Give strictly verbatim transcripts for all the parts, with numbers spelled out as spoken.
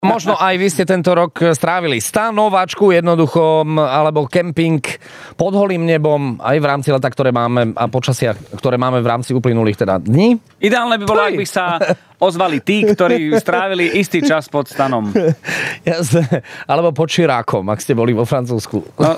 Možno aj vy ste tento rok strávili stanovačku jednoducho, alebo kemping pod holým nebom, aj v rámci leta, ktoré máme a počasia, ktoré máme v rámci uplynulých teda dní. Ideálne by bolo, ak by sa ozvali tí, ktorí strávili istý čas pod stanom. Jasné. Alebo pod Širákom, ak ste boli vo Francúzsku. No.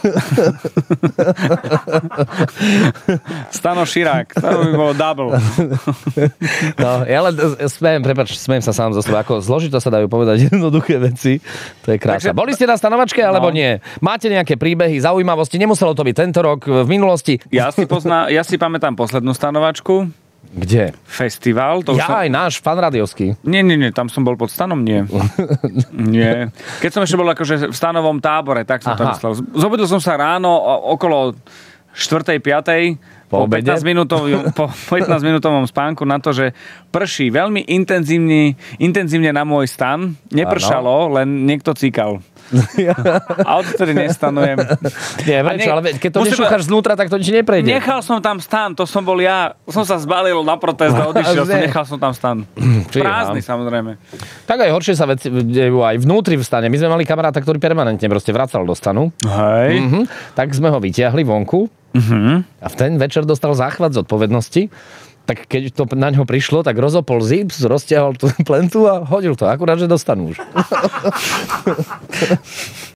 Stano Širák, to by bolo double. No, ja len smiem, prepáč, smiem sa sám zo seba. Ako zložito sa dajú povedať jednoduché veci. To je krása. Takže... Boli ste na stanovačke, alebo no. nie? Máte nejaké príbehy, zaujímavosti? Nemuselo to byť tento rok, v minulosti? Ja si, pozná, ja si pamätám poslednú stanovačku. Kde? Festival. To ja som... aj náš, fan radiovský. Nie, nie, nie, tam som bol pod stanom, nie. Nie. Keď som ešte bol akože v stanovom tábore, tak som Aha. to myslel. Zobudil som sa ráno okolo štvrtej piatej po, po pätnásť minútovom spánku na to, že prší veľmi intenzívne, intenzívne na môj stan. Nepršalo, len niekto cíkal. A odtedy nestanujem. Nie, prečo, ne... ale keď to nešúchaš znútra, tak to nič neprejde. Nechal som tam stan, to som bol ja. Som sa zbalil na protest a odišiel som, nechal som tam stan. Prázdny, samozrejme. Tak aj horšie sa veci dejú aj vnútri v stane. My sme mali kamaráta, ktorý permanentne proste vracal do stanu. Hej. Mhm. Tak sme ho vytiahli vonku. Uh-huh. A v ten večer dostal záchvat zodpovednosti. Tak keď to na ňo prišlo, tak rozopol zips, roztiahol tú plentu a hodil to. Akurát, že dostanú už.